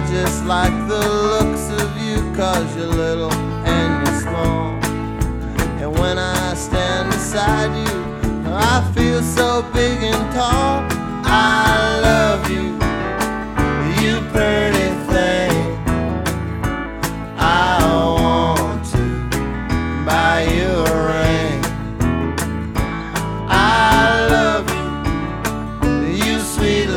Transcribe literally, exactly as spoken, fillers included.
just like the looks of you, 'cause you're little and you're small. And when I stand beside you, I feel so big and tall.